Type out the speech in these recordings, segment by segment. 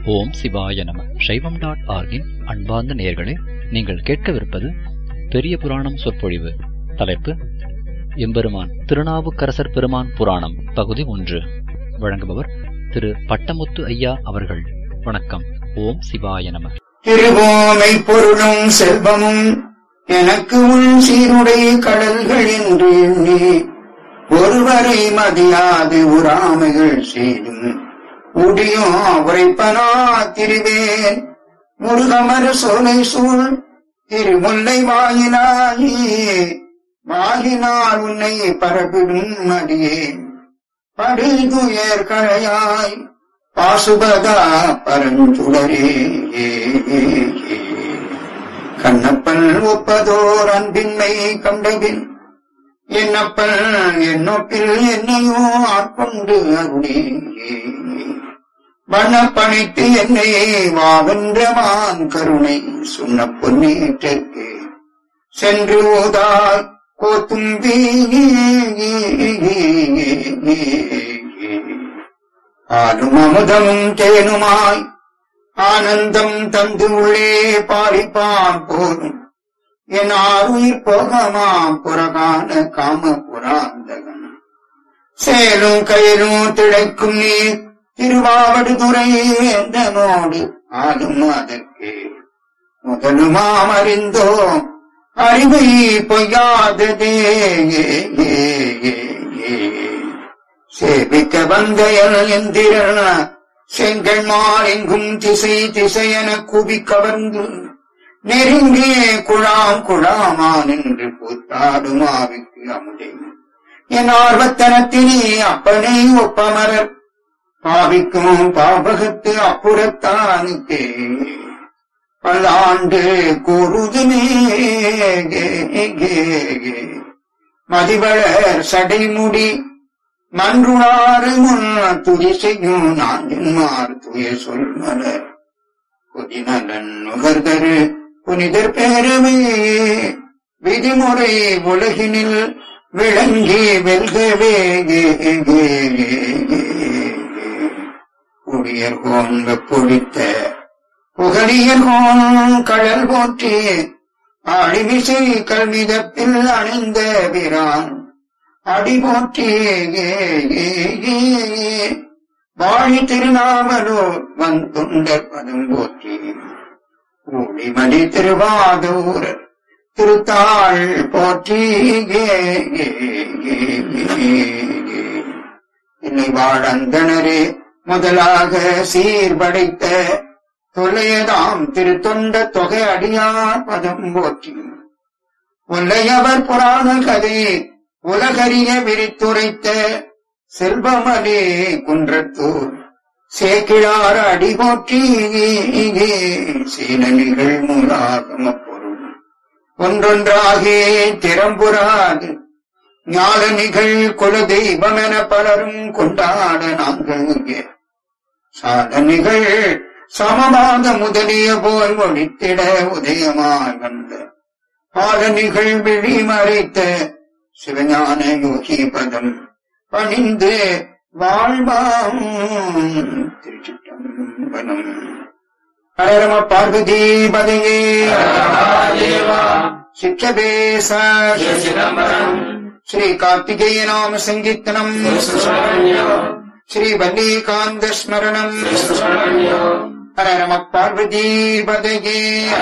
ஓம் சிவாய நம. சைவம்.org-இன் அன்பார்ந்த நேயர்களே, நீங்கள் கேட்கவிருப்பது பெரிய புராணம் சொற்பொழிவு. தலைப்பு எம்பெருமான் திருநாவுக்கரசர் பெருமான் புராணம் பகுதி 1. வழங்குபவர் திரு பட்டமுத்து ஐயா அவர்கள். வணக்கம். ஓம் சிவாய நம. திருவோமை பொருளும் செல்வமும் எனக்கு உன் சீருடை கடல்கள் என்று எண்ணி ஒருவரை மதியாது உறாமைகள் செய்தும் உடியும் உரைப்பனா திரிவேன் முருகமர சோலை சூழ் திருமுல்லை வாயினால் உன்னை பரப்பிடும் அடியேன் படுதுயர் கழையாய் பாசுபதா பரஞ்சுடரே. கண்ணப்பன் ஒப்பதோர் அன்பின்மை கண்டபின் என்னப்பன் என்னொப்பில் என்னையோ ஆட்கொண்டு அருளே வண்ணப்பணித்து என்னை வாவென்றவான் கருணை சொன்ன பொன்னேற்றே சென்று ஓதாய் கோத்தும்பி ஆடும் அமுதமும் தேனுமாய் ஆனந்தம் தந்து உள்ளே பாரிப்பான் போதும் என் ஆறுயிர் போகமாம் புறகான காம புராந்தகன் சேலும் கயிலும் திளைக்கும் நீர் திருவாவடுதுறை என்றனோடு ஆளும் அதற்கு முதலுமாம் அறிந்தோம் அறிவை பொய்யாததே. சேவிக்க வந்தையல் எந்திரன செங்கல் மாறெங்கும் திசை திசையென குவி கவர்ந்து நெருங்கே குழாமா நின்று கூத்தாடுமாவிக்கு அமுதே என் ஆர்வத்தனத்தினே அப்பனை ஒப்பமரர் பாவிக்கும் பாவகத்து அப்புறத்தானுக்கே பல்லாண்டு கூறுதுமே மதிவளர் சடைமுடி மன்றுளாறு முன் துதி செய்யும் நான்மார் துய சொல் மலர் புதிநலன் நுகர்தரு புனிதர் பேரவே விதிமுறை உலகினில் விளங்கி வெல்கவே புடியர்கோன் வெப்பொழித்த புகழியர்கோன் கடல் போற்றி ஆடிமிசை கல்மிதப்பில் அணிந்த பிரான் அடி போற்றி வாழி திருநாவலூர் வந்துண்டர் பதம் போற்றி ஊழிமணி திருவாதூரர் திருத்தாள் போற்றி என்னை வாழந்தனரே முதலாக சீர்படைத்த தொல்லையதாம் திருத்தொண்ட தொகை அடியார் பதம் போற்றி ஒல்லையவர் புராண கதை உலகறிய விரித்துரைத்த செல்வமலே குன்றத்தூர் சேக்கிழார் அடி போற்றி சீலனிகள் மூலாகம பொருள் ஒன்றொன்றாகே திறம்புறாது ஞாலனிகள் குல தெய்வமென பலரும் கொண்டாட நாங்கள் சாதனிகள் சமவாத முதலிய போல் ஒழித்திட உதயமாய் வந்த பாலனிகள் விழி மறைத்த சிவஞான யோகி பதம் பணிந்து வாழ்வாம் திருச்சிற்றம்பலம். ஹரரம பார்வதி பதையே சிற்றபேச ஸ்ரீ கார்த்திகேய நாம சங்கீர்த்தனம் ஸ்ரீ வல்லிகாந்த ஸ்மரணம் ஹரரம பார்வதி பதையே.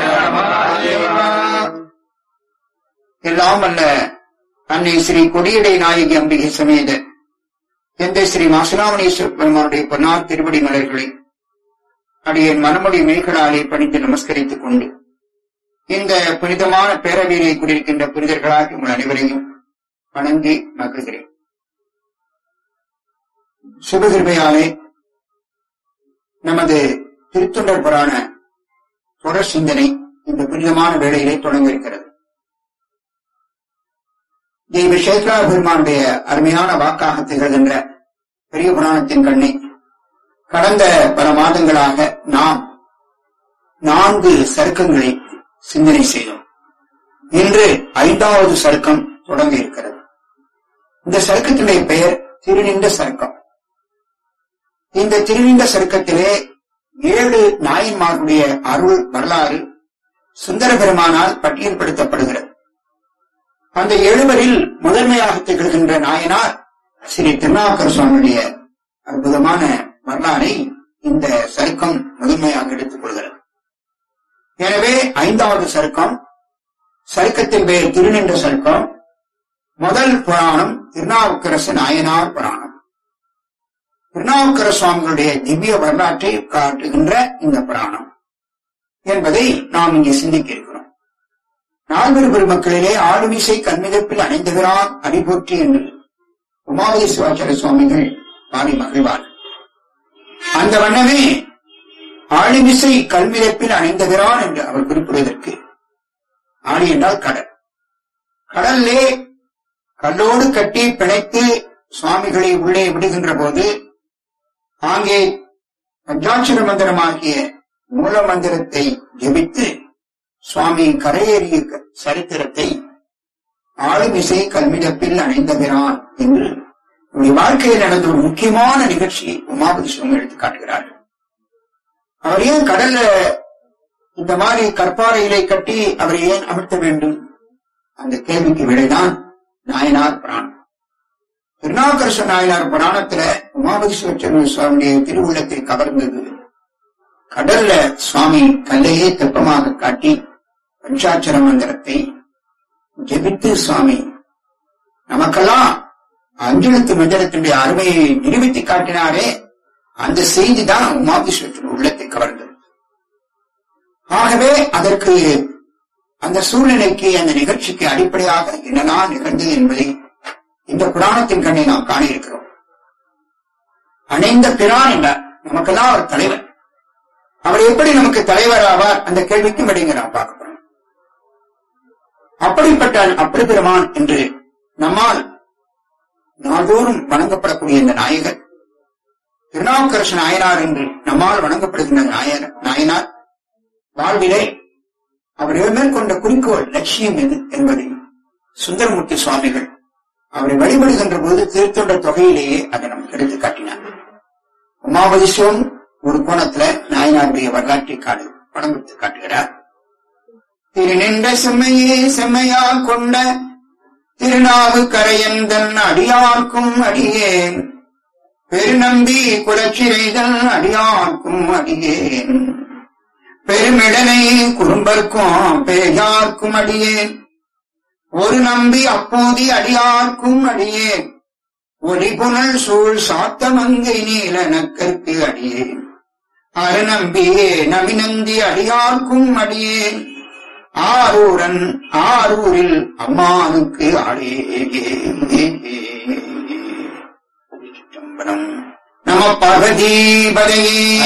எல்லாம் அல்ல அன்னை ஸ்ரீ கொடியடை நாயகி அம்பிகை சமேத எந்த ஸ்ரீ மாசுராமணீஸ்வர பெருமானுடைய பொன்னார் திருவடி மலர்களை அடியேன் மனமொழி மெய்களாலே பணித்து நமஸ்கரித்துக் கொண்டு இந்த புனிதமான பேரவையிலே கூடியிருக்கின்ற புனிதர்களாக உங்கள் அனைவரையும் வணங்கி மகிழ்கிறேன். சுபகிருபையாலே நமது திருத்தொண்டர் புராண தொடர் சிந்தனை இந்த புனிதமான வேளையிலே தொடங்க இருக்கிறது. தெய்வ சேத்ரா பெருமானுடைய அருமையான வாக்காக திகழ்கின்ற பெரிய புராணத்தின் கண்ணை கடந்த பல மாதங்களாக நாம் 4 சருக்கங்களை சிந்தனை செய்தோம். இன்று 5வது சருக்கம் தொடங்க இருக்கிறது. இந்த சருக்கத்தினுடைய பெயர் திருநின்ற சருக்கம். இந்த திருநின்ற சருக்கத்திலே 7 நாயன்மார்களுடைய அருள் வரலாறு சுந்தர பெருமானால் பட்டியல்படுத்தப்படுகிறது. அந்த 7வரில் முதன்மையாக திகழ்கின்ற நாயனார் ஸ்ரீ திருநாவுக்கரசு சுவாமியுடைய அற்புதமான வரலாறை இந்த சருக்கம் முதன்மையாக எடுத்துக் கொள்கிறது. எனவே 5வது சருக்கம், சருக்கத்தின் பெயர் திருநின்ற சருக்கம். முதல் புராணம் திருநாவுக்கரசு நாயனார் புராணம். திருநாவுக்கரசு சுவாமிகளுடைய திவ்ய வரலாற்றை காட்டுகின்ற இந்த புராணம் என்பதை நாம் இங்கே சிந்திக்க இருக்கிறோம். நால்வரு பெருமக்களிலே ஆளுமிசை கண்மிதப்பில் அணைந்துகிறான் அடிபோற்றி என்று உமாவதி சிவாச்சாரிய சுவாமிகள் பாடி மகிழ்வார். அந்த வண்ணமே ஆளுமிசை கல்மிதப்பில் அணைந்துகிறான் என்று அவர் குறிப்பிடுவதற்கு, ஆழி என்றால் கடல், கடல்லே கல்லோடு கட்டி பிணைத்து சுவாமிகளை உள்ளே விடுகின்ற போது ஆங்கே பஞ்சாட்சர மந்திரமாகிய மூல மந்திரத்தை ஜெபித்து சுவாமி கரையேறிய சரித்திரத்தை ஆளுமிசை கல்மிதப்பில் அணைந்தகிறான் என்று வாழ்க்கையில் நடந்த ஒரு முக்கியமான நிகழ்ச்சியை உமாபதி சுவாமி எடுத்து காட்டுகிறார்கள். அவர் ஏன் கடல்ல இந்த மாதிரி கற்பாறையிலே கட்டி அவரை ஏன் அமர்த்த வேண்டும்? அந்த கேள்விக்கு விடைதான் நாயனார் புராணம். திருநாவுக்கரசு நாயனார் புராணத்துல உமாபதி சுவாமியுடைய திருவுள்ளத்தை கவர்ந்தது. கடல்ல சுவாமி கல்லையே தெப்பமாக காட்டி பஞ்சாட்சர மந்திரத்தை ஜெபித்து சுவாமி நமக்கெல்லாம் அஞ்செழுத்து மந்திரத்தினுடைய அருமையை நிரூபித்து காட்டினாரே, அந்த செய்தி தான் உமாபதீஸ்வரத்தின் உள்ளத்தை கவர்ந்தது. ஆகவே அதற்கு, அந்த சூழ்நிலைக்கு, அந்த நிகழ்ச்சிக்கு அடிப்படையாக என்னதான் நிகழ்ந்தது என்பதை இந்த புராணத்தின் கண்ணை நாம் காணியிருக்கிறோம். அணைந்த பிரான் என்றார், நமக்கெல்லாம் அவர் தலைவர். அவர் எப்படி நமக்கு தலைவர் ஆவார்? அந்த கேள்விக்கும் விடைங்க நாம் பார்க்க போறோம். அப்படிப்பட்ட அப்பெருமான் என்று நம்மால் நாள்தோறும் வணங்கப்படக்கூடிய இந்த நாயகர், திருநாவுக்கரசு நாயனார் என்று நம்மால் வணங்கப்படுகின்ற நாயனார் வாழ்விலே அவர் மேற்கொண்ட குறிக்கோள், லட்சியம் எது என்பதை சுந்தரமூர்த்தி சுவாமிகள் அவரை வழிபடுகின்ற போது திருத்தொண்ட தொகையிலேயே அதை நமக்கு எடுத்து காட்டினார். உமாபதீஸ்வரன் ஒரு கோணத்துல நாயனாருடைய வரலாற்றை படம் எடுத்து காட்டுகிறார். திருநின்ற செம்மையே செம்மையால் கொண்ட திருநாவுக்கரையந்தன் அடியார்க்கும் அடியேன், பெருநம்பி குலச்சிறைதல் அடியார்க்கும் அடியேன், பெருமிடனை குறும்பர்க்கும் பேயார்க்கும் அடியேன், ஒரு நம்பி அப்போதி அடியார்க்கும் அடியேன், ஒளிபுணல் சூழ் சாத்தமங்கை நீல நக்கற்கு அடியேன், அருநம்பியே நவிநந்தி அடியார்க்கும் அடியேன், ஆரூரன் ஆரூரில் அம்மானுக்கு ஆடே. நம பார்வதீபதையே.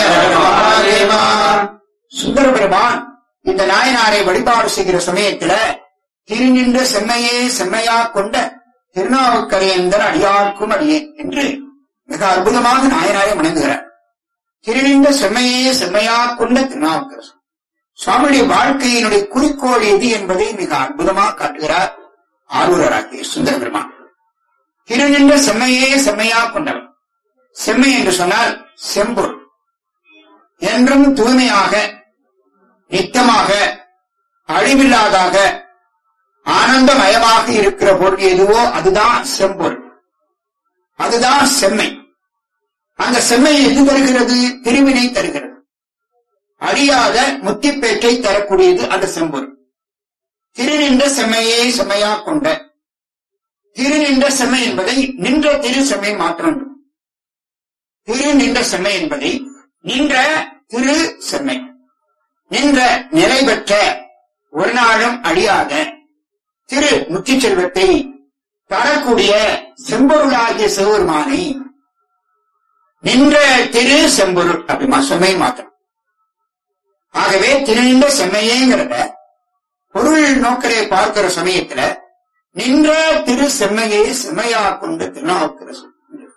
சுந்தர பெருமான் இந்த நாயனாரை வழிபாடு செய்கிற சமயத்துல திருநின்ற செம்மையே செம்மையா கொண்ட திருநாவுக்கரையந்தன் அடியார்க்கும் அடியேன் என்று மிக அற்புதமாக நாயனாரை வணங்குகிறார். திருநின்ற செம்மையே செம்மையா கொண்ட திருநாவுக்கரசு சுவாமியுடைய வாழ்க்கையினுடைய குறிக்கோள் எது என்பதை மிக அற்புதமாக காட்டுகிறார் ஆரூரராகிய சுந்தர பெருமான். திருநின்ற செம்மையே செம்மையா கொண்டவன். செம்மை என்று சொன்னால் செம்பொருள், என்றும் தூய்மையாக நித்தமாக அழிவில்லாதாக ஆனந்தமயமாக இருக்கிற பொருள் எதுவோ அதுதான் செம்பொருள், அதுதான் செம்மை. அந்த செம்மை எது தருகிறது? திருவினை தருகிறது. அழியாத முத்திப்பேற்றை தரக்கூடியது அந்த செம்பொருள். திருநின்ற செம்மையே செம்மையா கொண்ட, திருநின்ற செம்மை என்பதை நின்ற திரு செம்மை மாற்ற வேண்டும். திரு நின்ற செம்மை என்பதை நின்ற திரு செம்மை, நின்ற நிலை பெற்ற ஒரு நாளும் அழியாத திரு முத்தி செல்வத்தை தரக்கூடிய செம்பொருளாகிய சிவபெருமானை நின்ற திரு செம்பொருள் அப்படிமா செம்மை மாற்றம். ஆகவே திருநின்ற செம்மையேங்கிறத பொருள் நோக்கரை பார்க்கிற சமயத்துல நின்ற திரு செம்மையை செம்மையா கொண்டு திருநாவுக்கரசு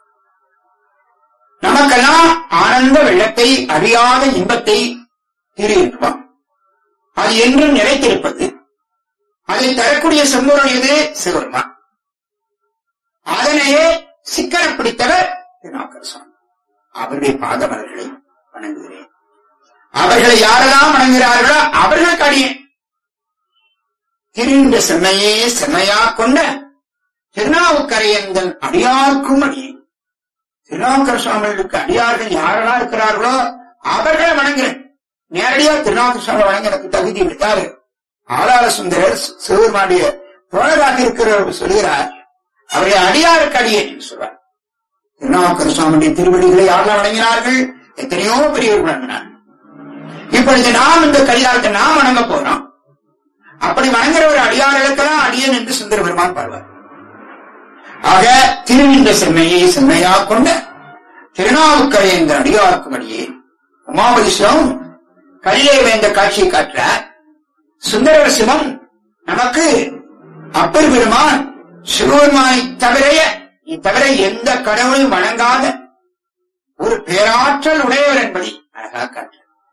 நமக்கெல்லாம் ஆனந்த வெள்ளத்தை அறியாத இன்பத்தை தீர்ப்பான். அது என்றும் நிலைத்திருப்பது. அதை தரக்கூடிய செம்பொருள் எது? சிவபெருமான். அதனையே சிக்கன பிடித்தவர் திருநாவுக்கரசு. அவருடைய பாதமலர்களை வணங்குகிறேன். அவர்களை யாரெல்லாம் வணங்குகிறார்களோ அவர்களுக்கு அடியேன். திருந்த செம்மையே செம்மையா கொண்ட திருநாவுக்கரையந்தன் அடியார்க்கும் அடியேன். திருநாவுக்கர சுவாமிகளுக்கு அடியார்கள் யாரெல்லாம் இருக்கிறார்களோ அவர்களை வணங்குறேன். நேரடியா திருநாவுக்கர சுவாமி வணங்க எனக்கு தகுதி விட்டாரு. ஆளாள சுந்தரர் சிவபெருமானுடைய தோழராக இருக்கிறவர் சொல்கிறார், அவரை அடியாருக்கு அடியேன் என்று சொல்வார். திருநாவுக்கர சுவாமியுடைய திருவடிகளை யாரெல்லாம் வணங்கினார்கள்? எத்தனையோ பெரியவர்கள் வணங்கினார்கள். இப்பொழுது நாம் இந்த கலிகாலத்தை நாம் வணங்க போறோம். அப்படி வணங்குற ஒரு அடியார்களுக்கெல்லாம் அடியேன் என்று சுந்தர பெருமான் பாடுவார். ஆக திருநின்ற செம்மையை செம்மையா கொண்ட திருநாவுக்கரை என்ற அடியாருக்கும் அடியே உமாபதி சிவம் கலிலே வேந்த காட்சியை காட்டுறார். சுந்தர சிவம் நமக்கு அப்பர் பெருமான் சிவபெருமானை தவிர எந்த கடவுளையும் வணங்காத ஒரு பேராற்றல் உடையவர் என்பதை அழகாக காட்டுறார்.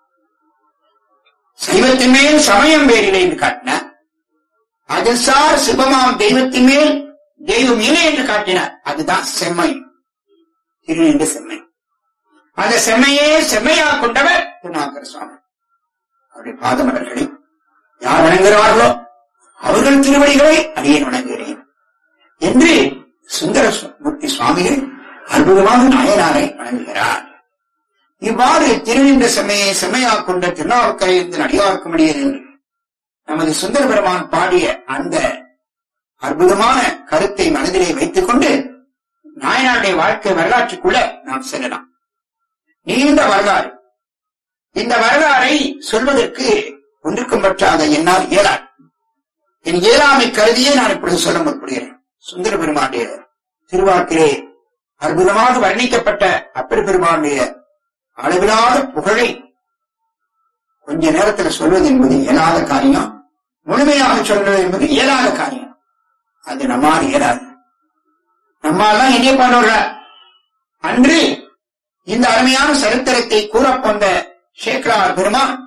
சைவத்தின் மேல் சமயம் வேறில்லை என்று காட்டினார். அகசார் சிவமாம் தெய்வத்தின் மேல் தெய்வம் இல்லை என்று காட்டினார். அதுதான் செம்மை, திருநின்ற செம்மை. அந்த செம்மையே செம்மையா கொண்டவர் திருநாவுக்கர சுவாமி. அவருடைய பாதமலர்களை யார் வணங்குகிறார்களோ அவர்கள் திருவடிகளை அடியேன் வணங்குகிறேன் என்று சுந்தரமூர்த்தி சுவாமிகள் அற்புதமாக நாயனாரை வணங்குகிறார். இவ்வாறு திருநின்ற செம்மையை செம்மையா கொண்ட திருநாவுக்கரை அடியார்க்கும் அடியேன் என்று நமது சுந்தர பெருமான் பாடிய அந்த அற்புதமான கருத்தை மனதிலே வைத்துக் கொண்டு நாயனாருடைய வாழ்க்கை வரலாற்றுக்குள்ள நாம் செல்லலாம். நீண்ட வரலாறு. இந்த வரலாறை சொல்வதற்கு ஒன்றுக்கும் பற்றாத என்னால் இயலாது. என் இயலாமை கருதியே நான் இப்பொழுது சொல்ல முற்படுகிறேன். சுந்தர பெருமானுடைய திருவாக்கிலே அற்புதமாக வர்ணிக்கப்பட்ட அப்பர் பெருமானுடைய அளவிலாத புகழை கொஞ்ச நேரத்தில் சொல்வது என்பது இயலாத காரியம். முழுமையாக சொல்வது என்பது இயலாத காரியம். அது நம்மால் இயலாது. நம்மால் என்ன பண்ணுற அன்று இந்த அருமையான சரித்திரத்தை கூறப்போந்த சேக்கலார் பெருமான்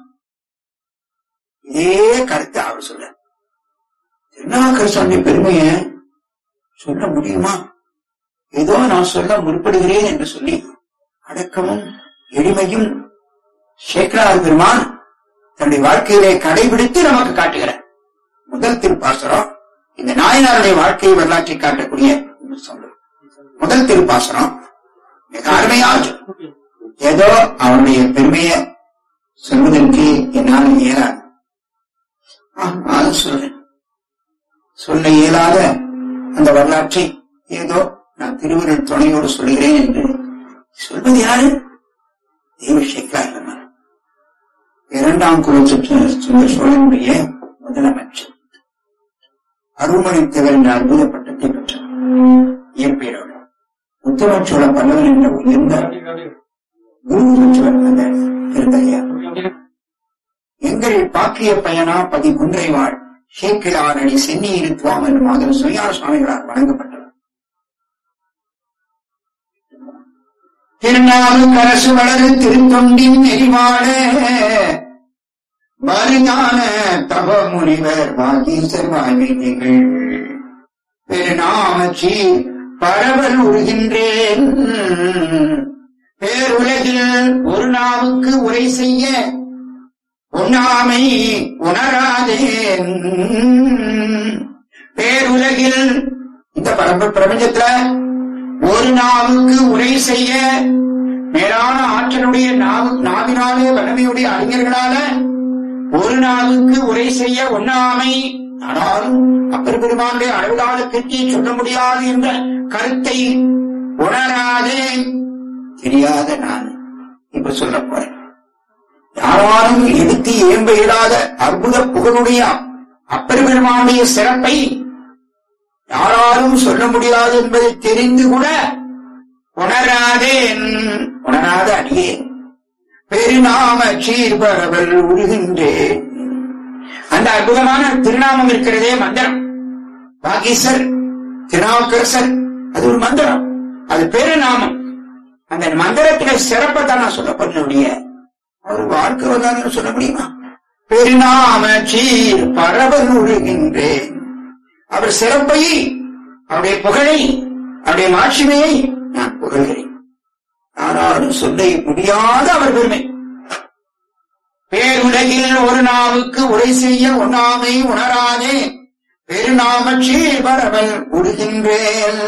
இதே கருத்து அவர் சொல்ல, திருநாவுக்கர சுவாமி பெருமையை சொல்ல முடியுமா? ஏதோ நான் சொல்ல முற்படுகிறேன் என்று சொல்லி அடக்கமும் எளிமையும் சேக்கலார் பெருமான் தன்னுடைய வாழ்க்கையிலே கடைபிடித்து நமக்கு காட்டுகிறார். முதல் திருப்பாசனம் இந்த நாயனாருடைய வாழ்க்கையை வரலாற்றை காட்டக்கூடிய முதல் திருப்பாசனம் மிக அருமையாக ஏதோ அவனுடைய பெருமையை சொல்வதற்கு என்னால் இயலாது. சொல்றேன். சொல்ல இயலாத அந்த வரலாற்றை ஏதோ நான் திருவருள் துணையோடு சொல்கிறேன் என்று சொல்வது யாரு? தெய்வ சேக்கலார் பெருமான். இரண்டாம் குலோத்துங்க சோழனுடைய முதலமைச்சர். அருள்மொழி தேவர் என்ற அற்புத பட்டத்தை பெற்றார். இயற்பெயரோடு உத்தம சோழ பல்லவன் என்ற உயர்ந்த திருத்தகையார். எங்கள் பாக்கிய பயனா 13 வாழ் சேக்கிழார் அணி சென்னி இருத்துவாம் என்ற மாதிரி சுயார சுவாமிகளால் வழங்கப்பட்டவர். திருநாவுக்கரசு வளரு திருத்தொண்டின் எரிவாட மருஞான தவ முனிவர் வாகீசர் வாய்மைகள் பெருநாமச்சி பரவல் உருகின்றேன். பேருலகில் ஒரு நாவுக்கு உரை செய்ய உண்ணாமை உணராதேன். பேருலகில் இந்த பிரபஞ்சத்துல ஒரு நாவுக்கு உரை செய்ய மேலான ஆற்றலுடைய நாவினாலே வலிமையுடைய அறிஞர்களால ஒரு நாவுக்கு உரை செய்ய உண்ணாமை, ஆனாலும் அப்பர் பெருமானுடைய அளவிலான கீர்த்தியை சொல்ல முடியாது என்ற கருத்தை உணராதே தெரியாத நான் இப்ப சொல்ல போறேன். யாராலும் எடுத்து ஏம்ப இயலாத அற்புத புகழுடைய அப்பர் பெருமானுடைய சிறப்பை யாராலும் சொல்ல முடியாது என்பதை தெரிந்து கூட உணராத அடியே பெருநாம சீர்பரவல் உருகின்றேன். அந்த அற்புதமான திருநாமம் இருக்கிறதே மந்திரம். வாகீசர், திருநாவுக்கரசர், அது ஒரு மந்திரம், அது பெருநாமம். அந்த மந்திரத்தில சிறப்பை தான் நான் சொல்ல பண்ண ஒரு வாழ்க்கை வந்தாலும் சொல்ல முடியுமா? பெருநாம சீர் பரவல் உருகின்றேன். அவர் சிறப்பை, அவருடைய புகழை, அவருடைய மாட்சிமையை நான் புகழ்கிறேன். ஆனாலும் சொல்ல முடியாத அவர் பெருமை. உலகில் ஒரு நாவுக்கு உரை செய்ய ஒண்ணாமை உணராதே பெருநாமச்சே பரவல் உருகின்றேன்.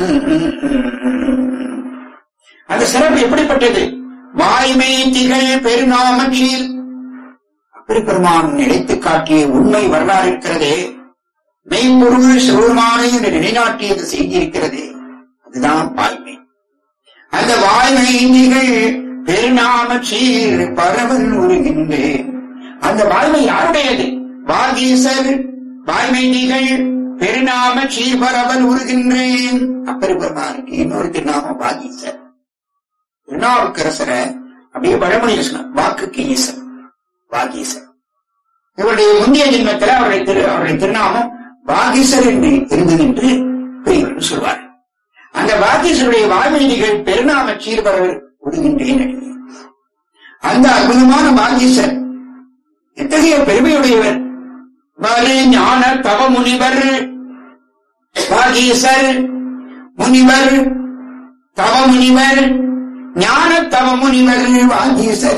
அந்த சிறப்பு எப்படிப்பட்டது? வாய்மை திகழ் பெருநாமச்சீர் அப்பெருமான் நினைத்து காட்டிய உண்மை வரலாறு இருக்கிறதே, மெய்ப்பொருள் சிவருமானை என்று நிலைநாட்டியது செய்தி இருக்கிறதே, அதுதான் வாய்மை. அந்த வாய்மை திகழ் பெருநாமச்சீர் பரவல் உருகின்றேன். அந்த வாய்மை யாருடையது? வாகீசர் வாய்மை திகழ் பெருநாம சீர்பரவல் உருகின்றேன். அப்பெருமானுக்கு இன்னொரு திருநாமம் வாகீசர். திருநாவுக்கரசரை அப்படியே வடமொழியில் சொன்ன வாக்குக்கு ஈசர் வாகீசர். இவருடைய முந்தைய ஜென்மத்தில் அவருடைய திருநாமம் வாகீசர் என்று இருந்தது என்று பெரியவர்கள் சொல்வார். அந்த வாகீசருடைய வாய்மைகள் பெருநாம சீர்பரவல் உருகின்றேன். அந்த அற்புதமான வாகீசர் எத்தகைய பெருமையுடையவர்! வரு ஞான தவ முனிவர் வாகீசர், முனிவர் தவ முனிவர், ஞான தவ முனிவர் வாகீசர்.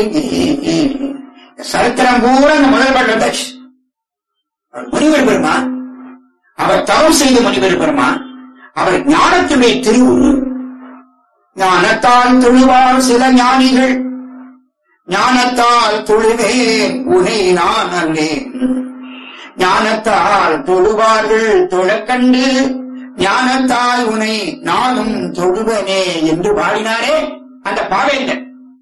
சரித்திரம் பூரா அந்த முதல் பள்ளதாச்சு. முனிவர் பெருமான், அவர் தவம் செய்த முனிவர் பெருமான், அவர் ஞானத்துடைய திருவுரு. ஞானத்தால் தொழுவார் சில ஞானிகள், ஞானத்தால் தொழுவேன் உனை நான் அல்லேன். ஞானத்தால் தொழுவார்கள் தொழக்கண்டு, ஞானத்தால் உனை நானும் தொழுவனே என்று பாடினாரே அந்த பாவேந்தர்.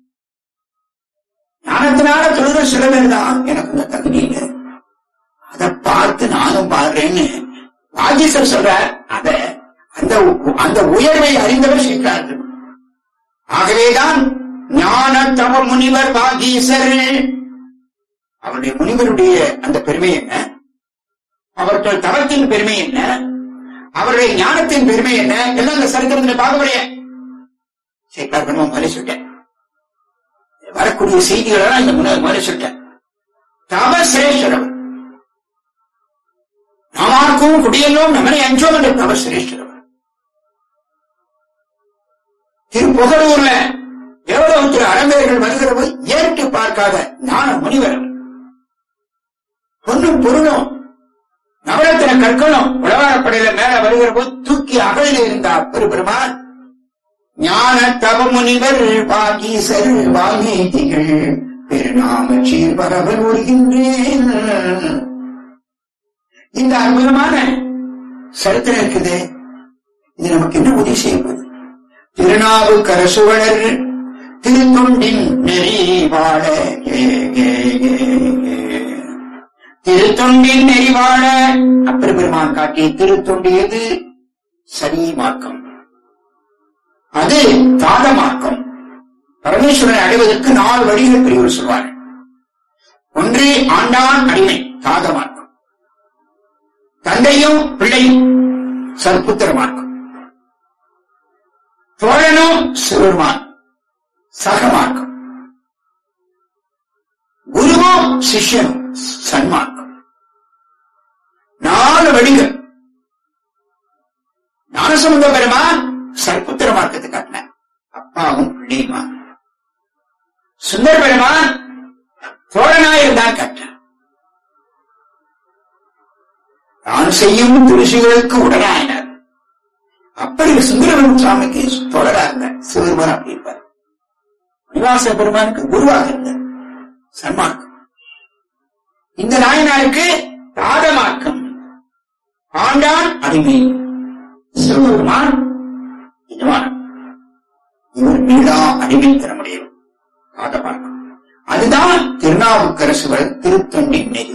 ஞானத்தினால தொழுகிற சில பேர் தான், எனக்கு இந்த தகுதி இல்லை, அதை பார்த்து நானும் பாடுறேன்னு வாகீசர் சொல்றார். அந்த உயர்வை அறிந்தவர் செய்கிறார்கள். ஆகவேதான் ஞான தவ முனிவர் வாகீசர். அவருடைய முனிவருடைய அந்த பெருமை என்ன, அவர்கள் தவத்தின் பெருமை என்ன, அவருடைய ஞானத்தின் பெருமை என்ன, எல்லாம் அந்த சரித்திரத்தில் பார்க்க முடியும். சொல்லிட்டேன், வரக்கூடிய செய்திகளெல்லாம் இந்த முன்னாடி சொல்லிட்டேன். தவ சிரேஷ்டர் நாமார்க்கும் குடியெல்லாம் நம்மளை அஞ்சோம் என்ற தவ சிரேஷ்டர். திருப்புகழூர்ல தேவலோகத்தில் அரம்பேர்கள் வருகிற போது ஏற்று பார்க்காத ஞான முனிவர். பொண்ணும் பொருளும் நவரத்தின கற்களும் உழவாரப்படையில மேல வருகிற போது தூக்கி அகழில இருந்தார் பெருமான். ஞான தவ முனிவர் வாகீசர் வால்மீகிகள் பெருநாம சீர்பரவல் உருகின்றேன். இந்த அற்புதமான சரித்திரம் இருக்குது. இது நமக்கு என்ன உதவி செய்வது? திருநாவுக்கரசுவலர் திருத்தொண்டின் நெறி வாழ, திருத்தொண்டின் நெறி வாழ அப்பெருமான் காட்டிய திருத்தொண்டு எது? சரி மார்க்கம், அது தாத மார்க்கம். பரமேஸ்வரனை அடைவதற்கு 4 வழிகள் பெரியவர் சொல்வார். ஒன்று ஆண்டான் அடிமை, தாத மார்க்கம். தந்தையும் பிள்ளையும் சற்புத்திர மார்க்கம். தோழனும் சிவருமான் சகமார்க்கம். குருவும் சிஷ்யனும் சன்மார்க்கம். 4 வழிகள். ஞானசம்பந்த பெருமான் சற்புத்திர மார்க்கத்தை காட்டினார், அப்பாவும் பிள்ளையுமா. சுந்தர பெருமான் தோழனாயிருந்தான் காட்டினார். தான் செய்யும் துளசிகளுக்கு உடனாயினார். அப்படி சுந்தரவன் சுவாமிக்கு தொடரா இருந்தார். சிவபெருமான் அப்படி இருப்பார். மணிவாச பெருமானுக்கு குருவாக இருந்தார், சன்மார்க்கம். இந்த நாயனாருக்கு தாதமார்க்கம், ஆண்டான் அடிமை. சிவபெருமான் இவர் மீளா அடிமை தர முடியும், தாதமார்க்கம். அதுதான் திருநாவுக்கரசுவர் திருத்தொண்டின் நெறி.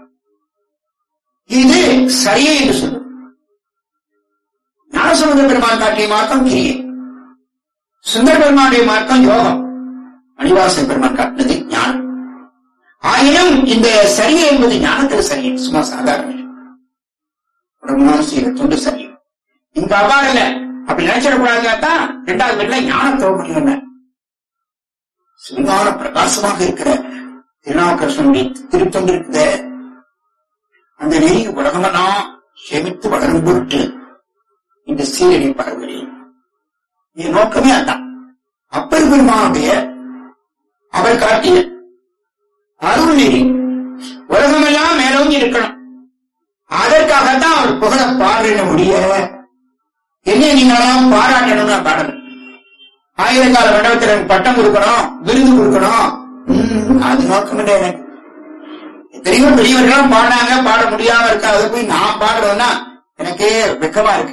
இது சரியே என்று சொல்லும். ஞானசம்பந்த பெருமான் காட்டிய மார்க்கம் கிரியை, சுந்தர பெருமானுடைய மார்க்கம் யோகம், மணிவாச பெருமான் காட்டினது ஞானம். ஆயினும் இந்த சரியை என்பது ஞானத்தில் சரியை, சும்மா சாதாரண செய்த தொண்டு சரி. இங்க அவ்வாறு இல்ல, அப்படி நினைச்சிடக்கூடாதுதான். 2வது வீட்டுல ஞானத்தோட முடியும். சிவஞான பிரகாசமாக இருக்கிற திருநாவுக்கரசனுடைய திருத்தொண்டு இருக்குது. அந்த நெறி உலகமெல்லாம் சேமித்து வளரும் பொருட்டு இந்த சீரடி பரவுகிறேன். என் நோக்கமே அதான். அப்பெருமானுடைய அவர் காட்டிய அருள் நெறி உலகமெல்லாம் மேலோங்கி இருக்கணும். அதற்காகத்தான் அவர் புகழ பாடுற முடிய என்ன நீங்களாம் பாராட்டணும்னா பாடணும். ஆயிரக்கால மண்டபத்தில் பட்டம் கொடுக்கணும், விருது கொடுக்கணும், அது நோக்கம் இல்லை எனக்கு. எத்தனையோ பெரியவர்களும் பாடாங்க, பாட முடியாம இருக்கா, அதை போய் நான் பாடுறேன்னா எனக்கே வெக்கமா இருக்கு.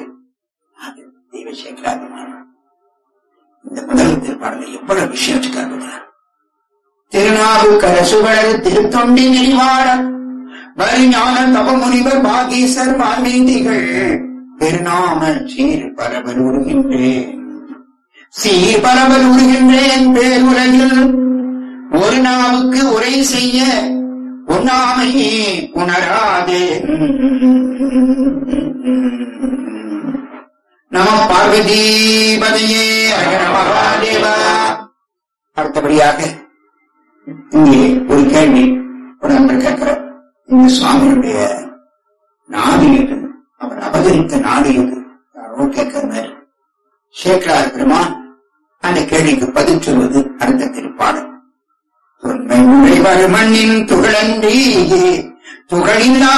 இந்த முதல் திருப்பாடல எவ்வளவு விஷயம் வச்சுக்காங்க. திருநாவுக்கரசுவலர் திருத்தொண்டி நெறிவாளர் வரிஞான தவமுனிவர் பாகீசர் வால்மீதிகள் பெருநாம சீர் பரவல் உருகின்றேன், சீர் பரவல் உருகின்றேன் பேருலகில் ஒரு நாவுக்கு உரை செய்ய உண்ணாமை உணராதே. நம பார்வதீபதையே அகர மகாதேவா. அடுத்தபடியாக இங்கே ஒரு கேள்வி கேட்கிற இந்த சுவாமியுடைய நாடு எது, அவர் அபகரித்த நாடு எது யாரோ கேட்கிறார். சேக்கரார் பெருமான் அந்த கேள்விக்கு பதில் சொல்வது அடுத்த திருப்பாடல். தொன்மை உழைவர் மண்ணின் துகளன்றி துகளில்லா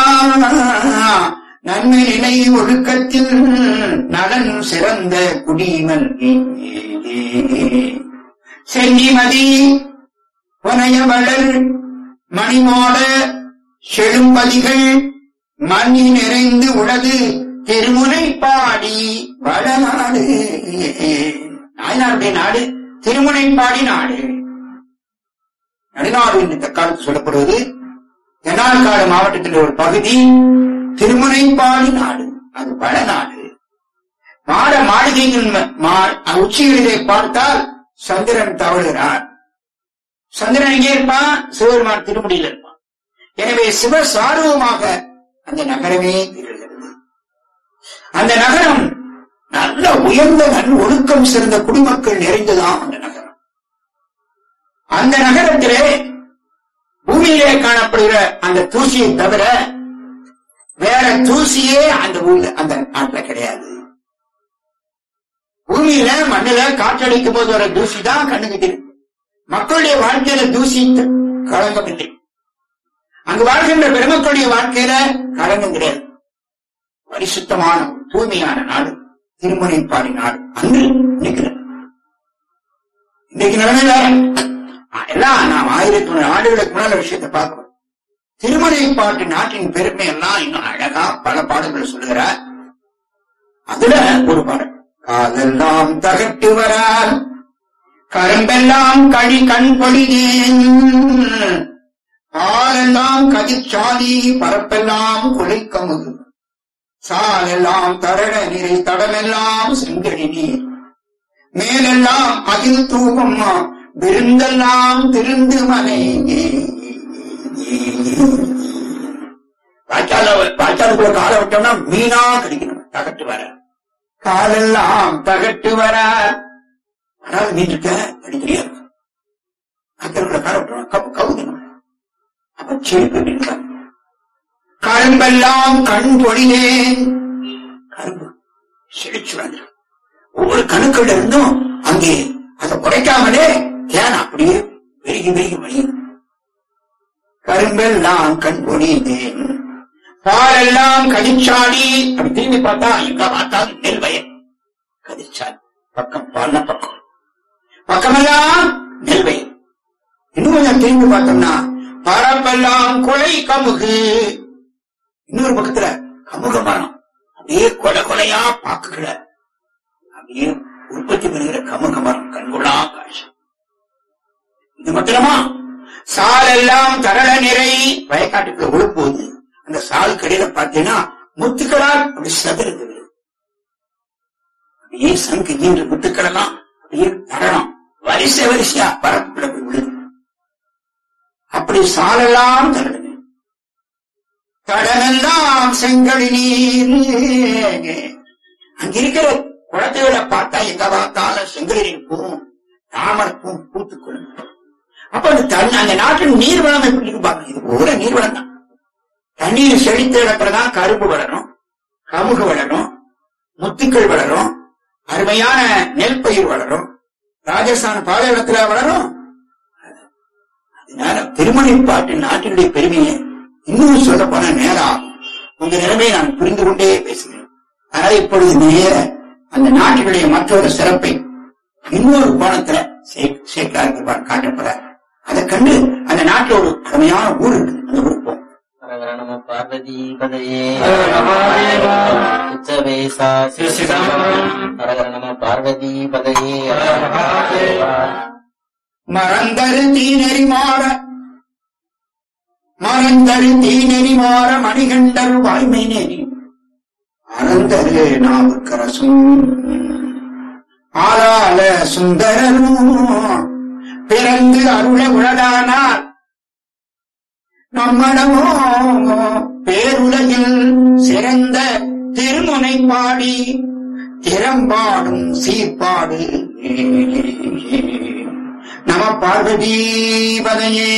நன்மை நிலை ஒழுக்கத்தில் நலன் சிறந்த குடிமன் சென்னிமதி புனையவளர் மணிமோட செழும்பதிகள் மண்ணி நிறைந்து உலது திருமுனைப்பாடி வடநாடு. நாயனாருடைய நாடு திருமுனைப்பாடி நாடு. நடுநாடு என்று தற்காலத்தில் சொல்லப்படுவது தென்னார்காடு மாவட்டத்தில் ஒரு பகுதி திருமுனைப்பாடி நாடு. அது வடநாடு. மாட மாளிகையின் உச்சிகளிலே பார்த்தால் சந்திரன் தவழுகிறார். சந்திரன் எங்கே இருப்பான்? சிவபெருமான் திருமுடியில் இருப்பான். எனவே சிவ சார்வமாக அந்த நகரமே திகழ்கிறது. அந்த நகரம் நல்ல உயர்ந்த ஒழுக்கம் சிறந்த குடிமக்கள் நிறைந்ததாம் அந்த நகரம். அந்த நகரத்திலே பூமியிலே காணப்படுகிற அந்த தூசியை தவிர வேற தூசியே அந்த ஊர்ல அந்த நாட்டில் கிடையாது. பூமியில மண்ணில காற்றடிக்கும் போது வர தூசி தான் கண்ணுக்கு தெரியும். மக்களுடைய வாழ்க்கையில தூசி களங்கம் இல்லை. அங்கு வாழ்கின்ற பெருமக்களுடைய வாழ்க்கையில களங்கம் கிடையாது. பரிசுத்தமான தூய்மையான நாடு திருமுனைப்பாடி நாடு. அன்று இன்னைக்கு நிலைமையில எல்லாம் நாம் 1000 ஆண்டுகளுக்கு முன்னால விஷயத்தை பார்க்கிறோம். திருமுனைப்பாட்டு நாட்டின் பெருமை எல்லாம் இன்னும் அழகா பல பாடல்கள் சொல்லுகிறார். அதுல ஒரு பாடல், காதெல்லாம் தகட்டு வரால் கரும்பெல்லாம் கழி கண் பொழிதேன், பாலெல்லாம் கதிர்ச்சாலி பரப்பெல்லாம் கொலைக்கமுது, சாலெல்லாம் தரட நிறை தடமெல்லாம் செங்கடி நீர், மேலெல்லாம் அதில் தூவம்மா விருந்தெல்லாம் திருந்து மலை. பாய்ச்சாலுக்குள்ள காலை விட்டோம்னா மீனா கிடைக்கணும். தகட்டு வர காலெல்லாம் தகட்டு வர அதாவது மீன் இருக்க அடிக்கடியா இருக்கும். அக்கறைக்குள்ள காலை விட்டோம் கப்பு கவுதணும். அப்ப செழிப்பு கரும்பெல்லாம் கண் பொழினேன். கரும்பு செழிச்சு வந்துடும். ஒவ்வொரு கணுக்கள் இருந்தும் அங்கே அதை குறைக்காமலே ஏன் அப்படியே பெருகி பெருகி மணியும். கரும்பெல்லாம் கண் பொழிந்தேன், பாலெல்லாம் கதிர்ச்சாடி. அப்படி திரும்பி பார்த்தா எங்க பார்த்தாலும் நெல் வயல். கதிர்ச்சாடி பக்கம் பால்ன பக்கம், பக்கமெல்லாம் நெல் வயல். இன்னும் கொஞ்சம் திரும்பி பார்த்தோம்னா பரப்பெல்லாம் கொலை கமுகு. இன்னொரு பக்கத்துல கமுக மரம் அப்படியே கொலை கொலையா பாக்குகிற அப்படியே உற்பத்தி பெறுகிற கமுக மரம் கண்கொள்ளா காட்சி. இது மாத்திரமா சாலெல்லாம் தரள நிறை. வயக்காட்டுக்குள்ள விழும்போது அந்த சால் கடையில பார்த்தீங்கன்னா முத்துக்களால் அப்படி சதுருது. அப்படியே சங்கு நீண்டு முத்துக்களெல்லாம் அப்படியே தரணும் வரிசை வரிசையா பரப்புல போய் விழுது. அப்படி சாலெல்லாம் தரடுது. தடமெல்லாம் செங்கடி நீர். அங்க இருக்கிற குளத்துகளை பார்த்தா எங்க பார்த்தாலும் செங்கடி நீர் பூவும் தாமரப்பும் பூத்துக்கொள்ளும். அப்ப அந்த நாட்டின் நீர்வளம் எப்படி இருப்பாங்க? இது பூரா நீர்வளம் தான். தண்ணீர் செழித்த இடத்துலதான் கரும்பு வளரும், கமுகு வளரும், முத்துக்கள் வளரும், அருமையான நெல் பயிர் வளரும். ராஜஸ்தான் பாலைவனத்துல வளரும். திருமணிப்பாட்டு நாட்டினுடைய பெருமையை இன்னும் சொல்ல போன நேரம் ஆகும். உங்க நிலைமையை நான் புரிந்து கொண்டே பேசுகிறேன். அதனால இப்பொழுது நேர அந்த நாட்டினுடைய மற்றொரு சிறப்பை இன்னொரு கோணத்துல சேர்க்கிறார் காட்டப்படுறார். அதை கண்டு அந்த நாட்டில் ஒரு அருமையான ஊர் இருக்கு, அந்த ஊருக்கு போகும். பார்வதி பதையே பார்வதி பதையே மறந்தரு தீநெறி மாற மணிகண்டர் வாய்மை நெறி அறந்தரு நாவுக்கரசும் ஆளால சுந்தரரும் பிறந்து அருள உலகானார் நம்மடமோ பேருலகில் சிறந்த திருமுனை பாடி திறம்பாடும் சீர்பாடு நம பார்வதி பதையே.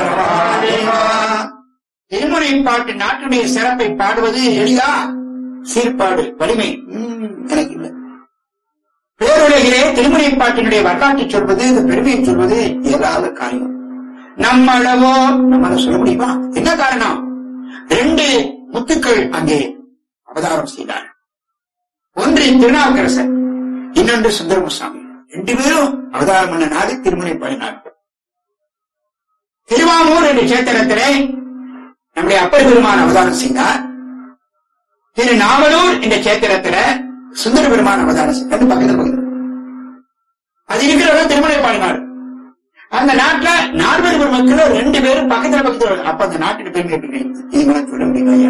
திருமுனை பாட்டு நாட்டுடைய சிறப்பை பாடுவது எளிதா? சீர்பாடு வலிமை எனக்கு இல்லை. பேருலகிலே திருமுனை பாட்டினுடைய வரலாற்றை சொல்வது, இந்த பெருமையை சொல்வது இயலாத காரியம். நம்மளவோ நம்மளால சொல்ல முடியுமா? என்ன காரணம்? 2 முத்துக்கள் அங்கே அவதாரம் செய்தார். ஒன்று திருநாவுக்கரசர், இன்னொன்று சுந்தரமுசாமி. 2 பேரும் அவதாரம் பண்ண நாடு திருமுனைப்பாடி நாடு. திருவாமூர் என்ற சேத்திரத்திலே நம்முடைய அப்பர் பெருமான் அவதாரம் செய்தார். திருநாவலூர் என்ற சேத்திரத்தில சுந்தர பெருமான் அவதாரம் செய்தார். பக்கத்தில் அது இருக்கிற திருமுனைப்பாடி நாடு. அந்த நாட்டுல 40 மக்கள் 2 பேரும் பக்கத்துல. அப்ப அந்த நாட்டுக்கு பெருமை நீங்க சொல்ல முடியுமா?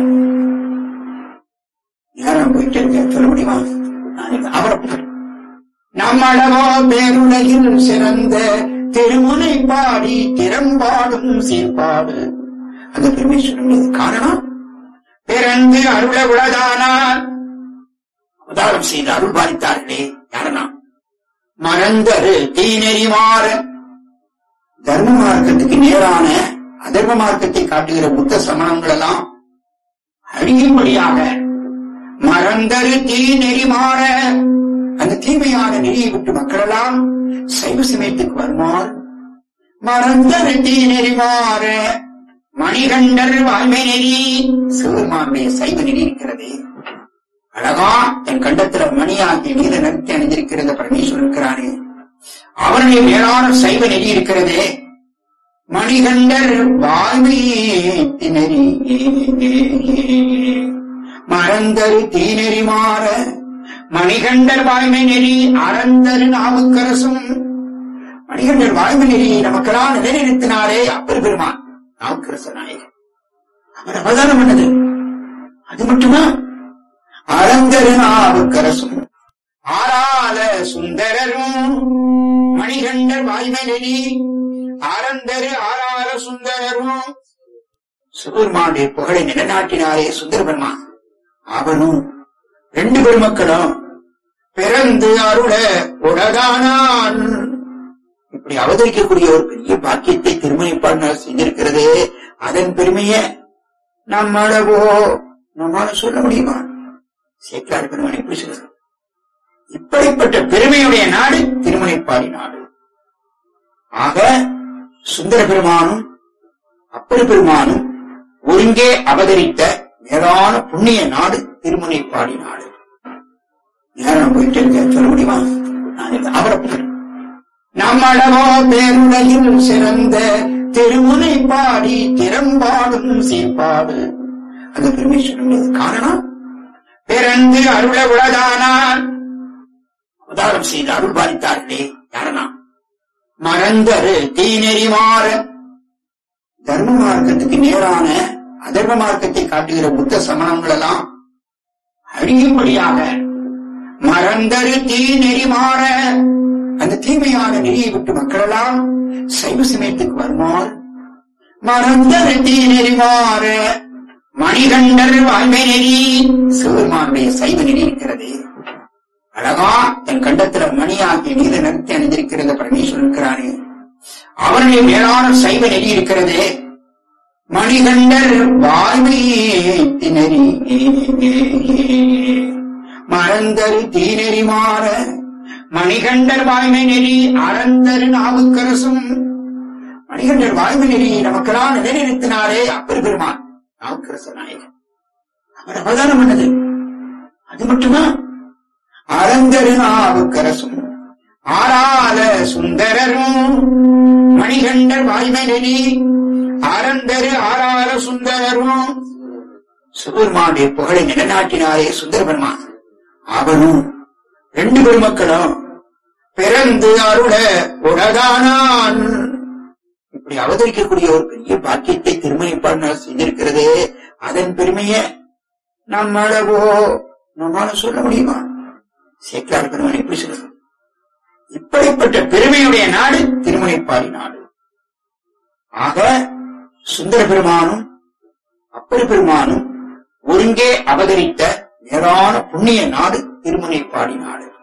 யாரும் போயிட்டு இருக்க சொல்ல முடியுமா? அவரை நம்மளவோ பேருலகில் சிறந்த திருமுனை பாடி திறம்பாடும் சீர்பாடு அந்த பெருமை சொல்ல முடியாது. காரணம், பிறந்து அருள உலகானால் அவதாரம் செய்து அருள் பாலித்தார்களே யாரனா? மறந்தரு தீநெறி மாற தர்ம மார்க்கத்துக்கு நேரான அதர்ம மார்க்கத்தை காட்டுகிற புத்த சமணங்கள் எல்லாம் அழியும்படியாக மறந்தரு தீநெறி மாற அந்த தீமையான நெறியை விட்டு மக்கள் எல்லாம் சைவ சமயத்துக்கு வருமாறு மறந்தரு தீநெறி மாற மணிகண்டர் வாய்மை நெறி சிவபெருமானுடைய சைவ நெறி இருக்கிறதே அழகா தன் கண்டத்துல மணியாகி நீல நிறுத்தி அணிந்திருக்கிறது பரமேஸ்வரன் இருக்கிறானே அவனுடைய மேலான சைவ நெறி இருக்கிறதே. மணிகண்டர் வாய்மை நெறி மறந்தரு தீநெறி மாற மணிகண்டர் வாய்மை நெறி அறந்தரு நாவுக்கரசும். மணிகண்டர் வாய்மை நெறி நமக்கெல்லாம் நிலைநிறுத்தினாரே அப்பர் பெருமான் நாவுக்கரச நாயகர். அவர் அவதாரம் பண்ணது அது மட்டுமா? அறந்தரு நாவுக்கரசும் ஆறால சுந்தரரும் மணிகண்டர் வாய்மை நெறி அறந்தரு ஆறால சுந்தரரும். சிவபெருமானுடைய புகழை நிலைநாட்டினாரே சுந்தர பெருமான். அவனும் 2 பெருமக்களும் பிறந்து அருள உலகானான். இப்படி அவதரிக்கக்கூடிய ஒரு பெரிய பாக்கியத்தை திருமணிப்பாடினால் செஞ்சிருக்கிறதே, அதன் பெருமைய நம்மளவோ நம்மால சொல்ல முடியுமா? சேக்கிழார் பெருமான் எப்படி சொல்ற? இப்படிப்பட்ட பெருமையுடைய நாடு திருமுனைப்பாடி நாடு. ஆக சுந்தர பெருமானும் அப்பர் பெருமானும் ஒருங்கே அவதரித்த மேலான புண்ணிய நாடு திருமுனைப்பாடி நாடு. நேரம் போயிட்டு இருக்க சொல்ல முடியுமா? அவரை நம்மளவோ பேருலகில் சிறந்த திருமுனைப்பாடி திறம்பாடும் சீர்பாடு அந்த பெருமை சொல்லுவது. காரணம், பிறந்து அருள உலகானால் அவதாரம் செய்து அருள் பாலித்தார்களே யாரனா? மறந்தரு தீநெறி மாற தர்ம மார்க்கத்துக்கு நேரான அதர்ம மார்க்கத்தை காட்டுகிற புத்த சமணங்கள் எல்லாம் அழியும்படியாக மறந்தரு தீநெறி மாற அந்த தீமையான நெறியை விட்டு மக்கள் எல்லாம் சைவ சமயத்துக்கு வருமாறு மறந்தரு தீநெறி மாற மணிகண்டர் வாய்மை நெறி சிவபெருமானுடைய சைவ நெறி இருக்கிறதே. அழகா தன் கண்டத்துல மணியாகி நீல நிறுத்தி அணிந்திருக்கிறது பரமேஸ்வரன் இருக்கிறானே அவனுடைய மேலான சைவ நெறி இருக்கிறதே. மணிகண்டர் வாய்மை நெறி மறந்தரு தீநெறி மாற மணிகண்டர் வாய்மை நெறி அறந்தரு நாவுக்கரசும். மணிகண்டர் வாய்மொழி நமக்கெல்லாம் நிலைநிறுத்தினாரே அப்பர் பெருமான் நாவுக்கரச நாயகன். அவர் அவதாரம் பண்ணது அது மட்டுமா? அறந்தரு நாவுக்கரசும் ஆராத சுந்தரரும் மணிகண்டர் வாய்மொழி அறந்தரு ஆராத சுந்தரரும் சிவபெருமானுடைய புகழை நிலைநாட்டினாரே சுந்தர பெருமான். அவனும் ரெண்டு பெருமக்களும் பிறந்து அருள உலகானான். இப்படி அவதரிக்கக்கூடிய ஒரு பெரிய பாக்கியத்தை திருமணிப்பாடினார் செய்திருக்கிறதே, அதன் பெருமையை நம்மால சொல்ல முடியுமா? சேக்கலார் பெருமான் எப்படி சொல்றது? இப்படிப்பட்ட பெருமையுடைய நாடு திருமணிப்பாடி நாடு. ஆக சுந்தர பெருமானும் அப்பர் பெருமானும் ஒருங்கே அவதரித்த நேரான புண்ணிய நாடு திருமணிப்பாடி நாடு.